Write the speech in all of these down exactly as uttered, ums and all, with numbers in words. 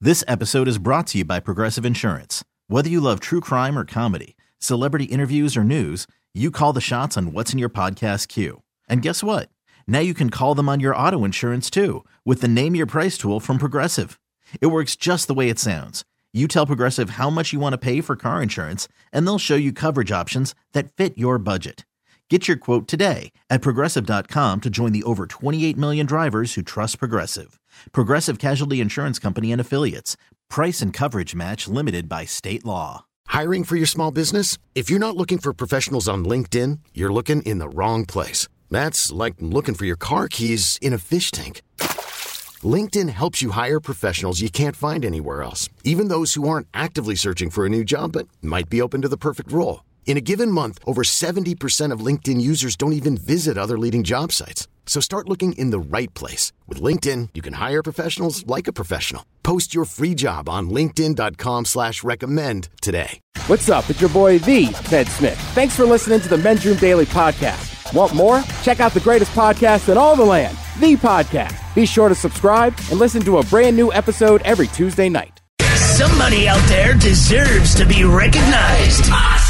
This episode is brought to you by Progressive Insurance. Whether you love true crime or comedy, celebrity interviews or news, you call the shots on what's in your podcast queue. And guess what? Now you can call them on your auto insurance too with the Name Your Price tool from Progressive. It works just the way it sounds. You tell Progressive how much you want to pay for car insurance, and they'll show you coverage options that fit your budget. Get your quote today at Progressive dot com to join the over twenty-eight million drivers who trust Progressive. Progressive Casualty Insurance Company and Affiliates. Price and coverage match limited by state law. Hiring for your small business? If you're not looking for professionals on LinkedIn, you're looking in the wrong place. That's like looking for your car keys in a fish tank. LinkedIn helps you hire professionals you can't find anywhere else, even those who aren't actively searching for a new job but might be open to the perfect role. In a given month, over seventy percent of LinkedIn users don't even visit other leading job sites. So start looking in the right place. With LinkedIn, you can hire professionals like a professional. Post your free job on linkedin dot com slash recommend today. What's up? It's your boy, The Ted Smith. Thanks for listening to the Men's Room Daily Podcast. Want more? Check out the greatest podcast in all the land, The Podcast. Be sure to subscribe and listen to a brand new episode every Tuesday night. Somebody out there deserves to be recognized.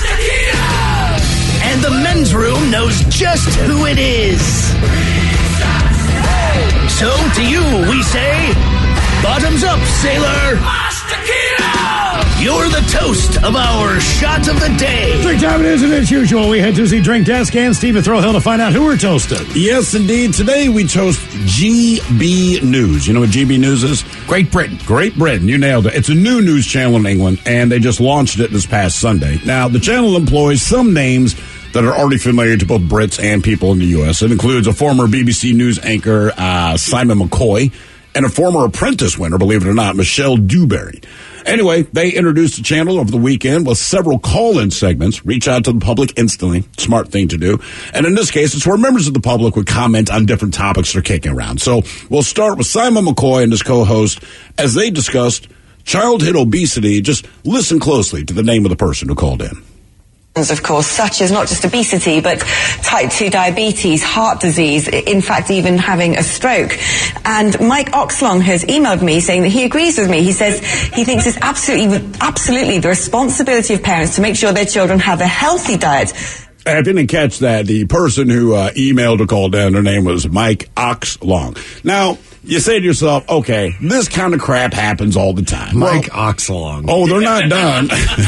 And the Men's Room knows just who it is. So to you we say, bottoms up, sailor. You're the toast of our shot of the day. Drink time it is, and as usual, we head to the drink desk and Stephen Throwhill to find out who we're toasting. Yes, indeed. Today we toast G B News. You know what G B News is? Great Britain. Great Britain. You nailed it. It's a new news channel in England, and they just launched it this past Sunday. Now, the channel employs some names that are already familiar to both Brits and people in the U S. It includes a former B B C News anchor, uh, Simon McCoy, and a former Apprentice winner, believe it or not, Michelle Dewberry. Anyway, they introduced the channel over the weekend with several call-in segments. Reach out to the public instantly. Smart thing to do. And in this case, it's where members of the public would comment on different topics they're kicking around. So we'll start with Simon McCoy and his co-host as they discussed childhood obesity. Just listen closely to the name of the person who called in. Of course, such as not just obesity, but type two diabetes, heart disease, in fact, even having a stroke. And Mike Oxlong has emailed me saying that he agrees with me. He says he thinks it's absolutely, absolutely the responsibility of parents to make sure their children have a healthy diet. I didn't catch that. The person who uh, emailed or called down, their name was Mike Oxlong. Now, you say to yourself, okay, this kind of crap happens all the time. Mike well, Oxlong. Oh, they're not done.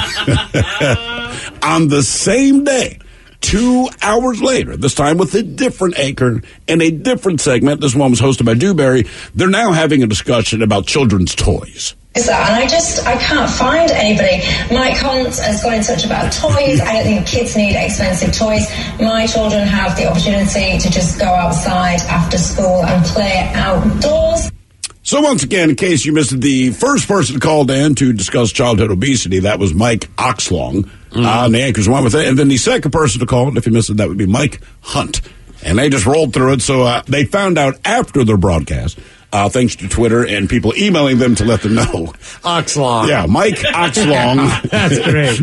On the same day, two hours later, this time with a different anchor and a different segment, this one was hosted by Dewberry, they're now having a discussion about children's toys. Is that, and I just, I can't find anybody. Mike Hunt has got in touch about toys. I don't think kids need expensive toys. My children have the opportunity to just go outside after school and play outdoors. So once again, in case you missed it, the first person called in to discuss childhood obesity, that was Mike Oxlong. Mm-hmm. Uh, and the anchors went with it. And then the second person to call, if you missed it, that would be Mike Hunt. And they just rolled through it. So uh, they found out after their broadcast, uh, thanks to Twitter and people emailing them to let them know. Oxlong. Yeah, Mike Oxlong. That's great.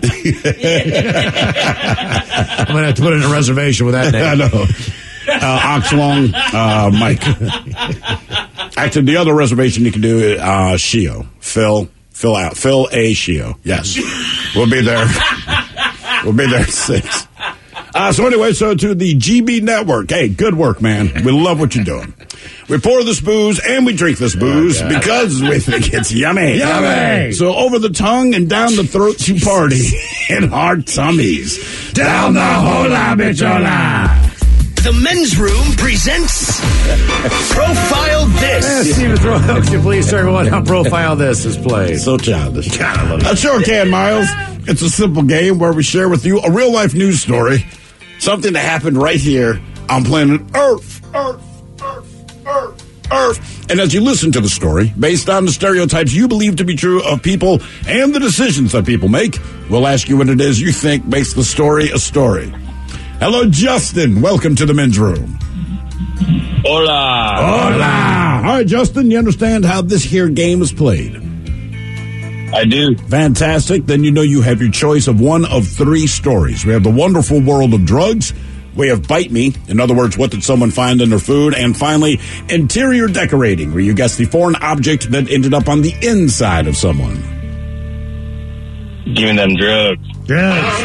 I'm going to have to put in a reservation with that name. I know. Uh, Oxlong, uh, Mike. Actually, the other reservation you can do is uh, Shio. Phil. Phil out. Phil A. Shio. Yes. We'll be there. We'll be there at six. Uh, so anyway, so to the G B Network. Hey, good work, man. We love what you're doing. We pour this booze and we drink this booze oh, because we think it's yummy. Yummy. So over the tongue and down the throat to party in our tummies. Down the hola, bichola. The Men's Room presents Profile This. Yeah, Stephen Throwhill, could you please tell everyone how Profile This is played? So childish. I sure can, Miles. It's a simple game where we share with you a real-life news story, something that happened right here on planet Earth. Earth, Earth, Earth, Earth. And as you listen to the story, based on the stereotypes you believe to be true of people and the decisions that people make, we'll ask you what it is you think makes the story a story. Hello, Justin. Welcome to the Men's Room. Hola. Hola. All right, Justin, you understand how this here game is played? I do. Fantastic. Then you know you have your choice of one of three stories. We have the wonderful world of drugs, We have Bite Me. In other words, what did someone find in their food? And finally, Interior Decorating, where you guess the foreign object that ended up on the inside of someone. Giving them drugs. Drugs.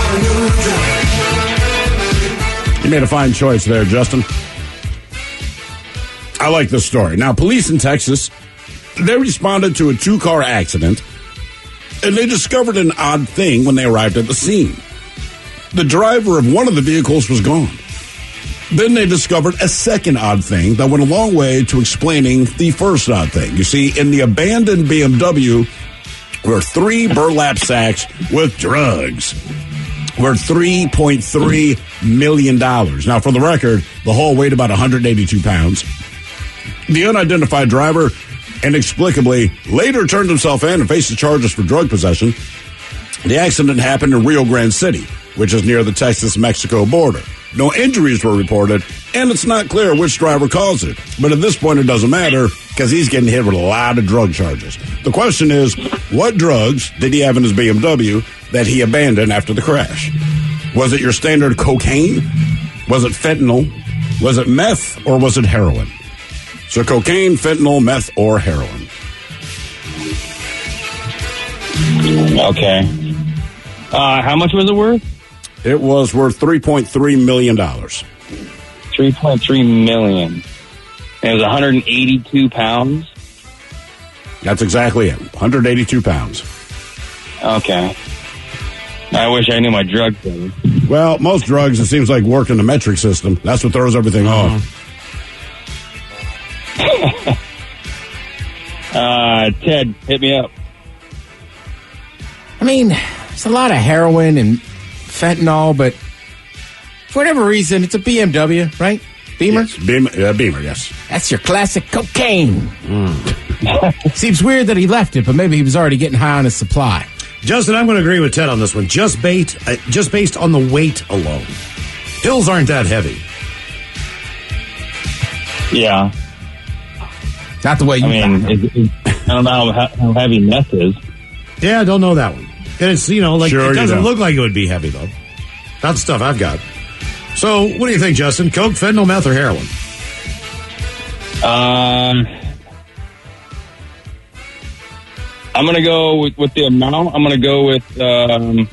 You made a fine choice there, Justin. I like this story. Now, police in Texas, they responded to a two-car accident, and they discovered an odd thing when they arrived at the scene. The driver of one of the vehicles was gone. Then they discovered a second odd thing that went a long way to explaining the first odd thing. You see, in the abandoned B M W were three burlap sacks with drugs. Worth three point three million dollars. Now, for the record, the haul weighed about one hundred eighty-two pounds. The unidentified driver inexplicably later turned himself in and faced the charges for drug possession. The accident happened in Rio Grande City, which is near the Texas-Mexico border. No injuries were reported, and it's not clear which driver caused it. But at this point, it doesn't matter because he's getting hit with a lot of drug charges. The question is, what drugs did he have in his B M W that he abandoned after the crash? Was it your standard cocaine? Was it fentanyl? Was it meth? Or was it heroin? So cocaine, fentanyl, meth, or heroin. Okay. Uh, how much was it worth? It was worth three point three million dollars. three point three million dollars. And it was one hundred eighty-two pounds? That's exactly it. one hundred eighty-two pounds. Okay. I wish I knew my drug thing. Well, most drugs, it seems like, work in the metric system. That's what throws everything uh-huh. off. uh, Ted, hit me up. I mean, there's a lot of heroin and fentanyl, but for whatever reason, it's a B M W, right? Beamer? Yes, Beamer, uh, Beamer, yes. That's your classic cocaine. Mm. Seems weird that he left it, but maybe he was already getting high on his supply. Justin, I'm going to agree with Ted on this one. Just bait, uh, just based on the weight alone. Pills aren't that heavy. Yeah. Not the way you I mean, it, it, I don't know how, how heavy meth is. Yeah, I don't know that one. And it's, you know, like, sure it doesn't don't. look like it would be heavy, though. Not the stuff I've got. So, what do you think, Justin? Coke, fentanyl, meth, or heroin? Um, I'm going to go with, with the amount. I'm going to go with um,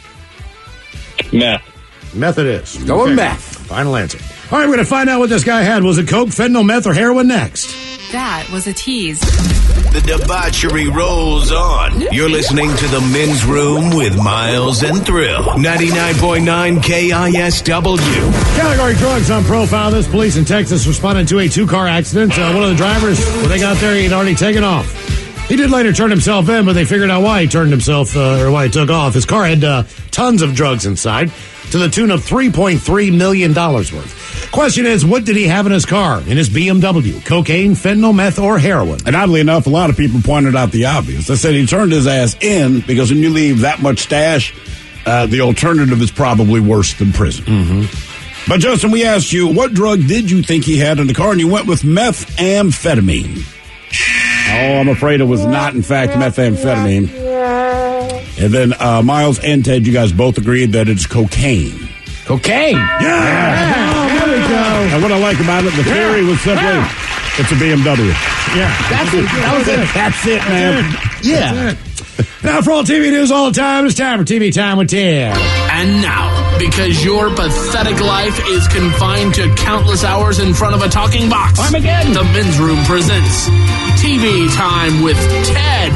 meth. Meth it is. Go with meth. Final answer. All right, we're going to find out what this guy had. Was it Coke, fentanyl, meth, or heroin next? That was a tease. The debauchery rolls on. You're listening to The Men's Room with Miles and Thrill. ninety-nine point nine K I S W. Category drugs on profile. This police in Texas responded to a two-car accident. Uh, one of the drivers, when they got there, he had already taken off. He did later turn himself in, but they figured out why he turned himself, uh, or why he took off. His car had uh, tons of drugs inside, to the tune of three point three million dollars worth. Question is, what did he have in his car, in his B M W? Cocaine, fentanyl, meth, or heroin? And oddly enough, a lot of people pointed out the obvious. They said he turned his ass in because when you leave that much stash, uh, the alternative is probably worse than prison. Mm-hmm. But, Justin, we asked you, what drug did you think he had in the car? And you went with methamphetamine. Oh, I'm afraid it was not, in fact, methamphetamine. And then uh, Miles and Ted, you guys both agreed that it's cocaine. Cocaine? Yeah! yeah. Oh, there we go. And what I like about it, the theory was simply, yeah. it's a B M W. Yeah. That's it. That was it. That's it, man. Yeah. It. Now, for all T V news all the time, it's time for T V Time with Ted. And now, because your pathetic life is confined to countless hours in front of a talking box, Armageddon. The Men's Room presents T V Time with Ted.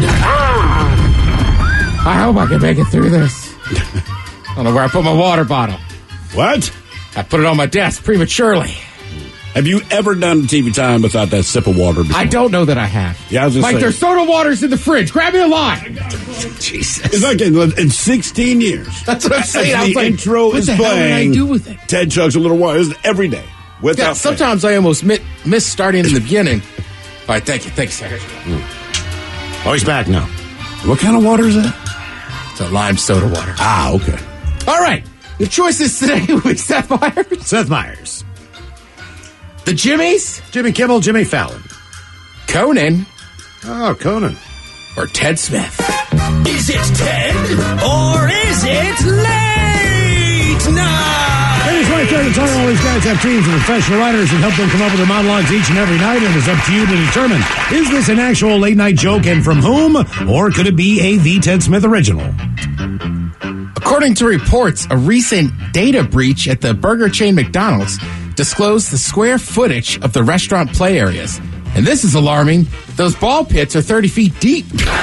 I hope I can make it through this. I don't know where I put my water bottle. What? I put it on my desk prematurely. Have you ever done T V Time without that sip of water before? I don't know that I have. Yeah, I was just like, saying. there's soda waters in the fridge. Grab me a lime. Jesus. It's like in, in sixteen years. That's what I'm saying. As I was the like, intro what is the hell did I playing, do with it? Ted chugs a little water every day. Without Yeah, sometimes I almost miss, miss starting in the beginning. All right, thank you. Thanks, sir. Mm. Oh, he's back now. What kind of water is that? It's a lime soda water. Ah, okay. All right. The choices today with Seth Meyers. Seth Meyers. The Jimmies. Jimmy Kimmel, Jimmy Fallon. Conan. Oh, Conan. Or Ted Smith. Is it Ted or is it late night? Ladies, right there to tell you all these guys have teams of professional writers and help them come up with their monologues each and every night, and it's up to you to determine, is this an actual late-night joke and from whom, or could it be a V. Ted Smith original? According to reports, a recent data breach at the burger chain McDonald's disclosed the square footage of the restaurant play areas. And this is alarming. Those ball pits are thirty feet deep.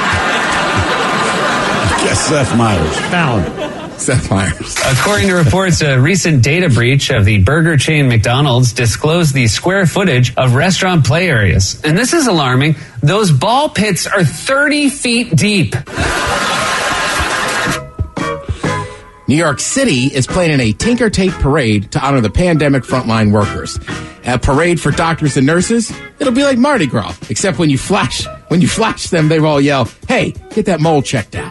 Yes, Seth Meyers. Found. Seth Meyers. According to reports, a recent data breach of the burger chain McDonald's disclosed the square footage of restaurant play areas. And this is alarming. Those ball pits are thirty feet deep. New York City is planning a Tinker Tape parade to honor the pandemic frontline workers. A parade for doctors and nurses. It'll be like Mardi Gras, except when you flash, when you flash them, they all yell, "Hey, get that mole checked out."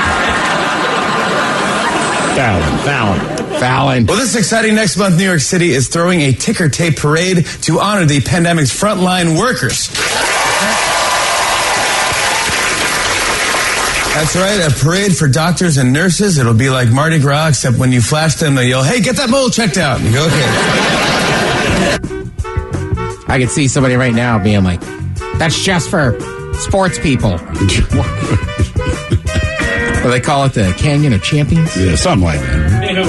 Fallon. Fallon. Fallon. Well, this is exciting. Next month, New York City is throwing a Ticker Tape parade to honor the pandemic's frontline workers. That's right, a parade for doctors and nurses. It'll be like Mardi Gras, except when you flash them, they yell, "Hey, get that mole checked out." And you go, okay. I can see somebody right now being like, "That's just for sports people." Or they call it the Canyon of Champions? Yeah, something like that.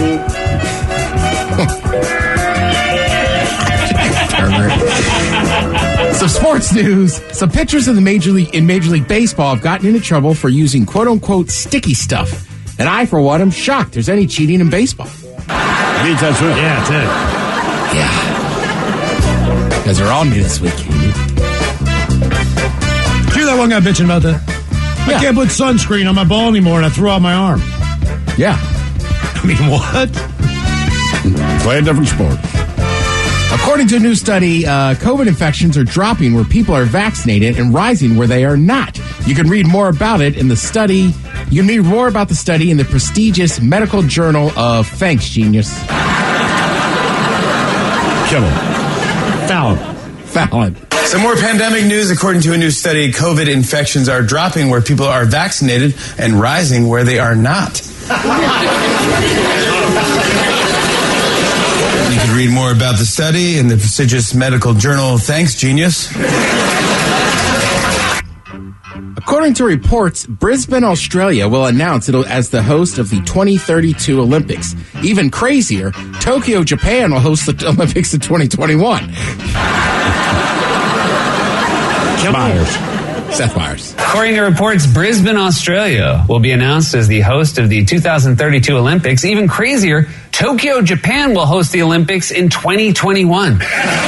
Some sports news. Some pitchers in the major league in Major League Baseball have gotten into trouble for using "quote unquote" sticky stuff. And I, for one, am shocked there's any cheating in baseball. Yeah, that's right. Yeah, it's it. Yeah. You guys are on me this week. Did you hear that one guy bitching about that? Yeah. I can't put sunscreen on my ball anymore, and I threw out my arm. Yeah. I mean, what? Play a different sport. According to a new study, uh, COVID infections are dropping where people are vaccinated and rising where they are not. You can read more about it in the study. You can read more about the study in the prestigious medical journal of Thanks, Genius. Kill him. Fallon. Fallon. Some more pandemic news. According to a new study, COVID infections are dropping where people are vaccinated and rising where they are not. You can read more about the study in the prestigious medical journal Thanks, Genius. According to reports, Brisbane, Australia will announce it as the host of the twenty thirty-two Olympics. Even crazier, Tokyo, Japan will host the Olympics in twenty twenty-one. Myers. Seth Meyers. According to reports, Brisbane, Australia will be announced as the host of the two thousand thirty-two Olympics. Even crazier, Tokyo, Japan will host the Olympics in twenty twenty-one.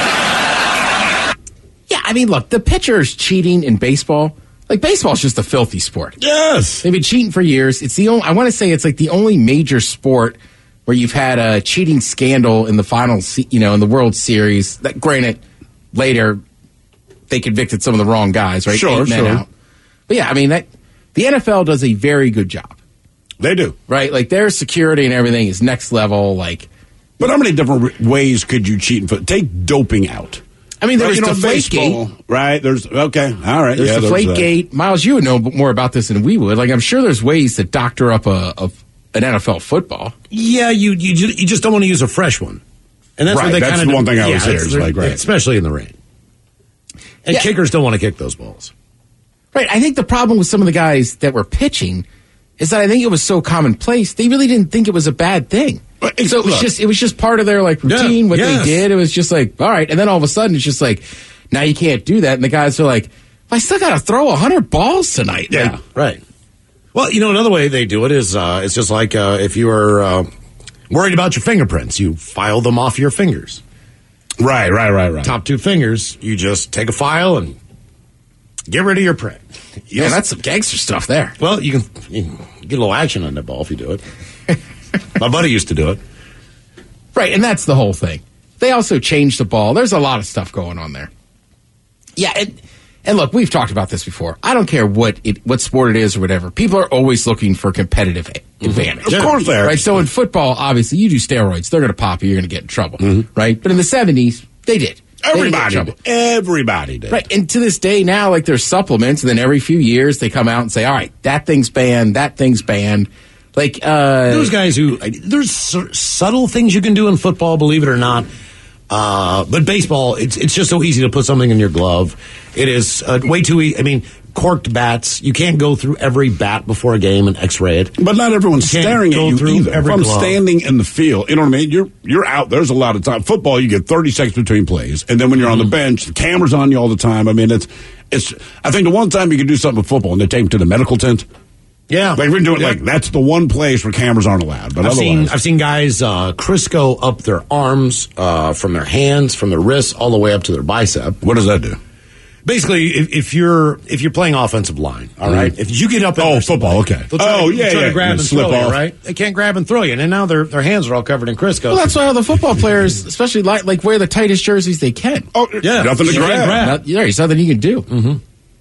Yeah, I mean, look, the pitchers cheating in baseball, like baseball's just a filthy sport. Yes. They've been cheating for years. It's the only, I want to say it's like the only major sport where you've had a cheating scandal in the final, you know, in the World Series. That, granted, later they convicted some of the wrong guys, right? Sure, Eight men sure. out. But yeah, I mean, that the N F L does a very good job. They do. Right? Like their security and everything is next level. Like, But how many different ways could you cheat? And take doping out. I mean, there Right, was you know, baseball, Deflategate. right? There's okay, all right. There's yeah, there's that. Deflategate. Miles, you would know more about this than we would. Like, I'm sure there's ways to doctor up a, a an N F L football. Yeah, you you ju- you just don't want to use a fresh one, and that's Right, what they that's kind of the one thing I was yeah, here, is like, right. especially in the rain. And Yeah. kickers don't want to kick those balls. Right. I think the problem with some of the guys that were pitching is that I think it was so commonplace they really didn't think it was a bad thing. But it's- So it was look. just it was just part of their like routine. Yeah, what yes. they did, it was just like, all right. And then all of a sudden, it's just like, now you can't do that. And the guys are like, I still got to throw a hundred balls tonight. Yeah, Like, right. Well, you know, another way they do it is uh, it's just like uh, if you were uh, worried about your fingerprints, you file them off your fingers. Right, right, right, right. Top two fingers, you just take a file and get rid of your print. You yeah, know, that's some gangster stuff there. well, you can, you can get a little action on that ball if you do it. My buddy used to do it. Right, and that's the whole thing. They also changed the ball. There's a lot of stuff going on there. Yeah, and, and look, we've talked about this before. I don't care what it, what sport it is or whatever. People are always looking for competitive a- advantage. Of course they are. Right, so in football, obviously, you do steroids, they're going to pop you, you're going to get in trouble. Mm-hmm. Right, but in the seventies, they did. They didn't get in Everybody trouble. did. Everybody did. Right, and to this day now, like there's supplements, and then every few years they come out and say, all right, that thing's banned, that thing's banned. Like uh, those guys who there's subtle things you can do in football, believe it or not. Uh, but baseball, it's it's just so easy to put something in your glove. It is uh, way too easy. I mean, corked bats. You can't go through every bat before a game and X-ray it. But not everyone's you staring at you either. Every if I'm glove. standing in the field, you know what I mean? You're you're out. There's a lot of time. Football, you get thirty seconds between plays, and then when you're mm-hmm. on the bench, the camera's on you all the time. I mean, it's it's. I think the one time you can do something with football, and they take them to the medical tent. Yeah, like we're doing. Yeah. Like that's the one place where cameras aren't allowed. But I've otherwise, seen I've seen guys uh, Crisco up their arms, uh, from their hands, from their wrists, all the way up to their bicep. What does that do? Basically, if, if you're if you're playing offensive line, all right, mm-hmm. if you get up, oh football, okay, oh to, yeah, try yeah, to grab and slip throw off. you, right? They can't grab and throw you, and now their their hands are all covered in Crisco. Well, that's why all the football players, especially like, like wear the tightest jerseys they can. Oh yeah, nothing to grab. grab. Not, yeah, there's nothing you can do. Mm-hmm.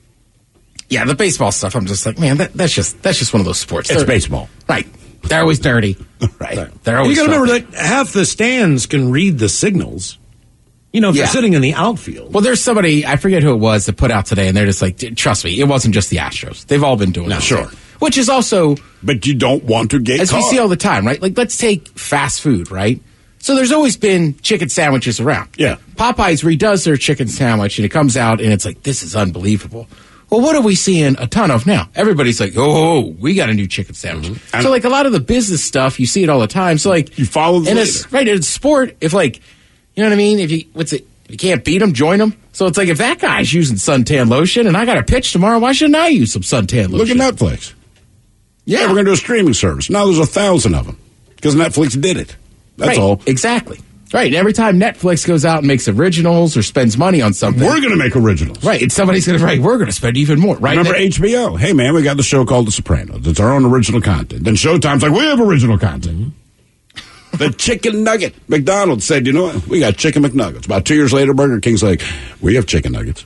Yeah, the baseball stuff. I'm just like, man, that, that's just that's just one of those sports. It's They're, baseball, right? They're always dirty, right? They're always. You got to remember that half the stands can read the signals. You know, if yeah. you're sitting in the outfield. Well, there's somebody, I forget who it was, that put out today, and they're just like, trust me, it wasn't just the Astros. They've all been doing no, it. Sure. Which is also... But you don't want to get As caught. we see all the time, right? Like, let's take fast food, right? So there's always been chicken sandwiches around. Yeah. Popeyes redoes their chicken sandwich, and it comes out, and it's like, this is unbelievable. Well, what are we seeing a ton of now? Everybody's like, oh, we got a new chicken sandwich. Mm-hmm. So, like, a lot of the business stuff, you see it all the time. So, like... You follow the and it's, right, in sport, if, like, you know what I mean? If you... What's it... If you can't beat them, join them. So it's like if that guy's using suntan lotion and I got a pitch tomorrow, why shouldn't I use some suntan lotion? Look at Netflix. Yeah, yeah we're going to do a streaming service. Now there's a thousand of them because Netflix did it. That's right, all. Exactly. Right. And every time Netflix goes out and makes originals or spends money on something, we're going to make originals. Right. And somebody's going to, right, we're going to spend even more. Right. Remember H B O? Hey, man, we got the show called The Sopranos. It's our own original content. Then Showtime's like, we have original content. The chicken nugget. McDonald's said, you know what? We got chicken McNuggets. About two years later, Burger King's like, we have chicken nuggets.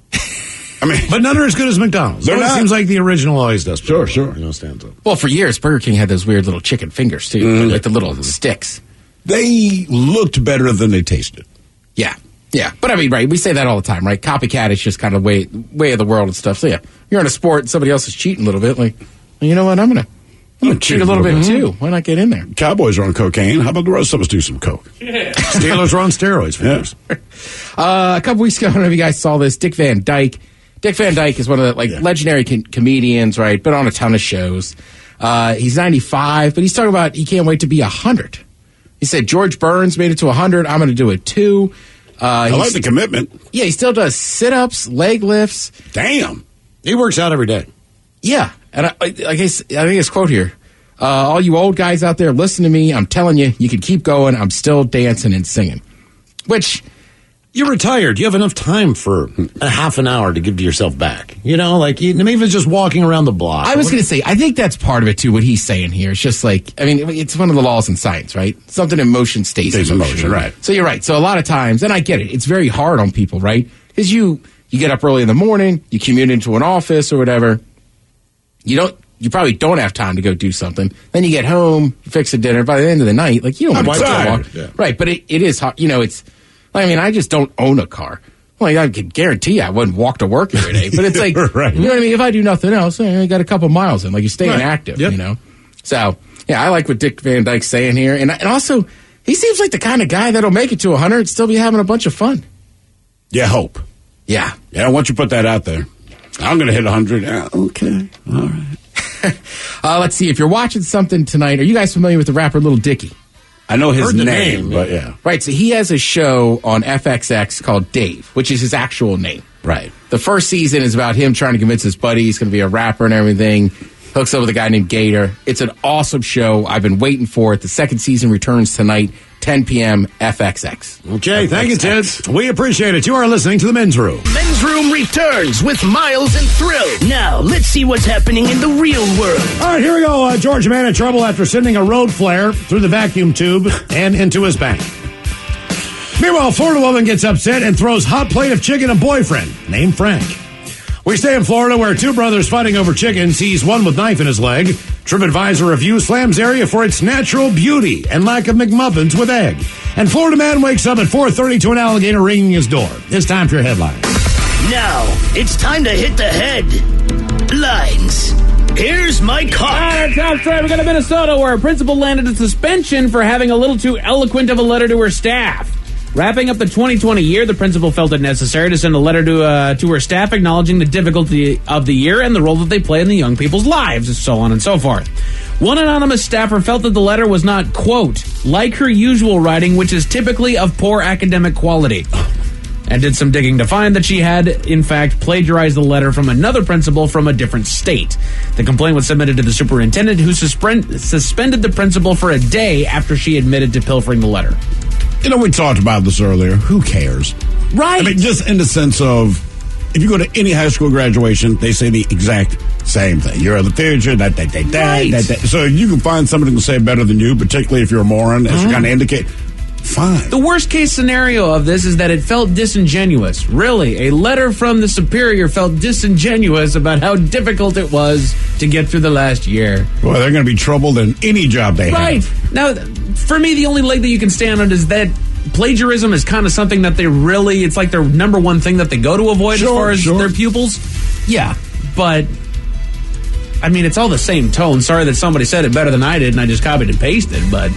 I mean, but none are as good as McDonald's. They're not. It seems like the original always does. Sure, sure. You know, stands up. Well, for years, Burger King had those weird little chicken fingers, too. Mm. Like the little mm. sticks. They looked better than they tasted. Yeah. Yeah. But I mean, right, we say that all the time, right? Copycat is just kind of way, way of the world and stuff. So, yeah, you're in a sport and somebody else is cheating a little bit. Like, well, you know what? I'm going to. I'm going to cheat a little bit, too. Why not get in there? Cowboys are on cocaine. How about the rest of us do some coke? Yeah. Steelers are on steroids. For yeah. uh, a couple weeks ago, I don't know if you guys saw this, Dick Van Dyke. Dick Van Dyke is one of the like yeah. legendary com- comedians, right? Been on a ton of shows. Uh, he's ninety-five, but he's talking about he can't wait to be one hundred. He said, George Burns made it to one hundred. I'm going to do it, too. Uh, I like the commitment. Yeah, he still does sit-ups, leg lifts. Damn. He works out every day. Yeah. And I, I, guess, I think his quote here, uh, all you old guys out there, listen to me. I'm telling you, you can keep going. I'm still dancing and singing. Which, you're retired. You have enough time for a half an hour to give to yourself back. You know, like, you, maybe it's just walking around the block. I was going to say, I think that's part of it, too, what he's saying here. It's just like, I mean, it's one of the laws in science, right? Something in motion stays, stays in in motion. motion. Right. So you're right. So a lot of times, and I get it, it's very hard on people, right? Because you, you get up early in the morning, you commute into an office or whatever. You don't, you probably don't have time to go do something. Then you get home, you fix a dinner. By the end of the night, like, you don't want to walk. Yeah. Right. But it, it is hard. You know, it's, I mean, I just don't own a car. Well, I can guarantee you I wouldn't walk to work every day. But it's like, right. you know what I mean? If I do nothing else, I got a couple miles in. Like, you're staying right. active, yep. you know? So, yeah, I like what Dick Van Dyke's saying here. And, and also, he seems like the kind of guy that'll make it to one hundred and still be having a bunch of fun. Yeah, hope. Yeah. Yeah, once you put that out there, I'm going to hit one hundred. Yeah, okay. All right. uh, let's see. If you're watching something tonight, are you guys familiar with the rapper Lil Dicky? I know his name, name, but yeah. Right, so he has a show on F X X called Dave, which is his actual name. Right. The first season is about him trying to convince his buddy he's going to be a rapper and everything. Hooks up with a guy named Gator. It's an awesome show. I've been waiting for it. The second season returns tonight, ten p.m. F X X. Okay, thank you, Ted. We appreciate it. You are listening to The Men's Room. Men's Room returns with Miles and Thrill. Now, let's see what's happening in the real world. All right, here we go. Uh, George man in trouble after sending a road flare through the vacuum tube and into his bank. Meanwhile, Florida woman gets upset and throws hot plate of chicken at boyfriend named Frank. We stay in Florida where two brothers fighting over chicken sees one with knife in his leg. TripAdvisor review slams area for its natural beauty and lack of McMuffins with egg. And Florida man wakes up at four thirty to an alligator ringing his door. It's time for your headlines. Now, it's time to hit the head. Lines. here's Mike Hawk. All right, top story. We got to Minnesota, where a principal landed a suspension for having a little too eloquent of a letter to her staff. Wrapping up the twenty twenty year, the principal felt it necessary to send a letter to uh, to her staff acknowledging the difficulty of the year and the role that they play in the young people's lives, and so on and so forth. One anonymous staffer felt that the letter was not, quote, like her usual writing, which is typically of poor academic quality, and did some digging to find that she had, in fact, plagiarized the letter from another principal from a different state. The complaint was submitted to the superintendent, who suspend- suspended the principal for a day after she admitted to pilfering the letter. You know, we talked about this earlier. Who cares? Right. I mean, just in the sense of, if you go to any high school graduation, they say the exact same thing. You're the future, that, that, that, Right. that, that. So you can find somebody who can say it better than you, particularly if you're a moron, as Mm-hmm. you kind of indicate. Fine. The worst case scenario of this is that it felt disingenuous. Really, a letter from the superior felt disingenuous about how difficult it was to get through the last year. Boy, they're going to be troubled in any job they Right. have. Now, for me, the only leg that you can stand on is that plagiarism is kind of something that they really, it's like their number one thing that they go to avoid Sure, as far as sure. their pupils. Yeah. But, I mean, it's all the same tone. Sorry that somebody said it better than I did and I just copied and pasted, but...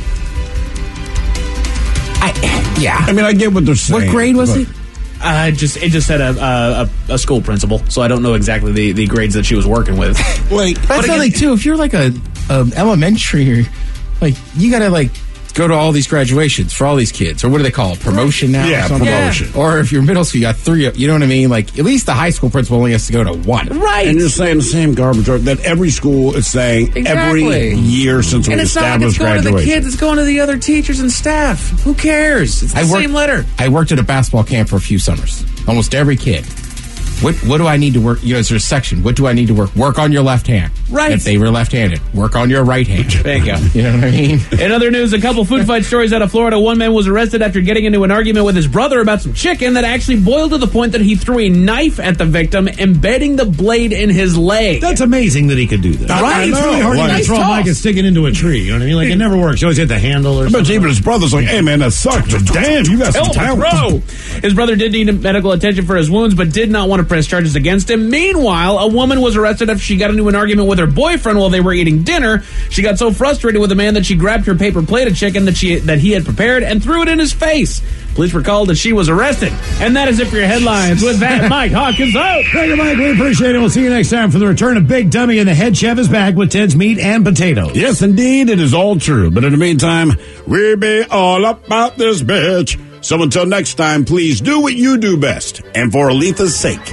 I, yeah. I mean, I get what they're saying. What grade was but- it? Uh, just it just said a, a a school principal, so I don't know exactly the, the grades that she was working with. Like, That's again- something too. If you're like a, a elementary, like you gotta like go to all these graduations for all these kids, or what do they call it? Promotion now? Yeah, or something? promotion. Or if you're middle school, you got three. You know what I mean? Like at least the high school principal only has to go to one. Right. And you're saying the same garbage that every school is saying Exactly. every year since we And it's not like it's established going to the graduation. kids, it's going to the other teachers and staff. Who cares? It's the I worked- same letter. I worked at a basketball camp for a few summers. Almost every kid. What what do I need to work? You know, is there a section? What do I need to work? Work on your left hand. Right. If they were left-handed, work on your right hand. There you go. You know what I mean? In other news, a couple food fight stories out of Florida. One man was arrested after getting into an argument with his brother about some chicken that actually boiled to the point that he threw a knife at the victim, embedding the blade in his leg. That's amazing that he could do that. Right. It's really hard Like- to Nice throw a toss. mic and stick it into a tree. You know what I mean? Like, it never works. You always hit the handle or I bet something. even his brother's like, hey, man, that sucked. But damn, you got some Hell of a talent. throw. His brother did need medical attention for his wounds, but did not want to press charges against him. Meanwhile, a woman was arrested after she got into an argument with her boyfriend while they were eating dinner. She got so frustrated with the man that she grabbed her paper plate of chicken that she that he had prepared and threw it in his face. Police were called and she was arrested. And that is it for your headlines. With that, Mike Hawkins out. Thank you, Mike. We appreciate it. We'll see you next time for the return of Big Dummy, and the head chef is back with Ted's Meat and Potatoes. Yes, indeed, it is all true. But in the meantime, we be all about this bitch. So until next time, please do what you do best. And for Aletha's sake,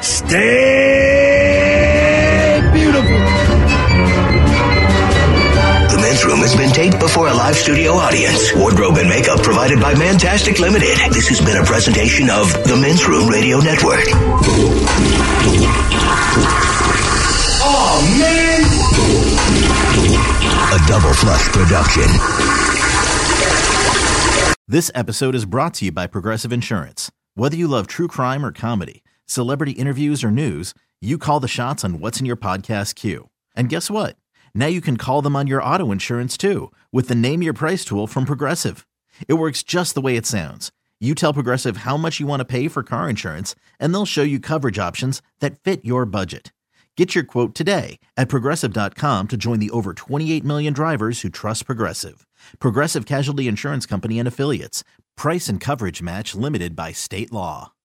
stay beautiful. The Men's Room has been taped before a live studio audience. Wardrobe and makeup provided by Mantastic Limited. This has been a presentation of the Men's Room Radio Network. Oh, man! A Double Flush production. This episode is brought to you by Progressive Insurance. Whether you love true crime or comedy, celebrity interviews or news, you call the shots on what's in your podcast queue. And guess what? Now you can call them on your auto insurance too with the Name Your Price tool from Progressive. It works just the way it sounds. You tell Progressive how much you want to pay for car insurance, and they'll show you coverage options that fit your budget. Get your quote today at Progressive dot com to join the over twenty-eight million drivers who trust Progressive. Progressive Casualty Insurance Company and Affiliates. Price and coverage match limited by state law.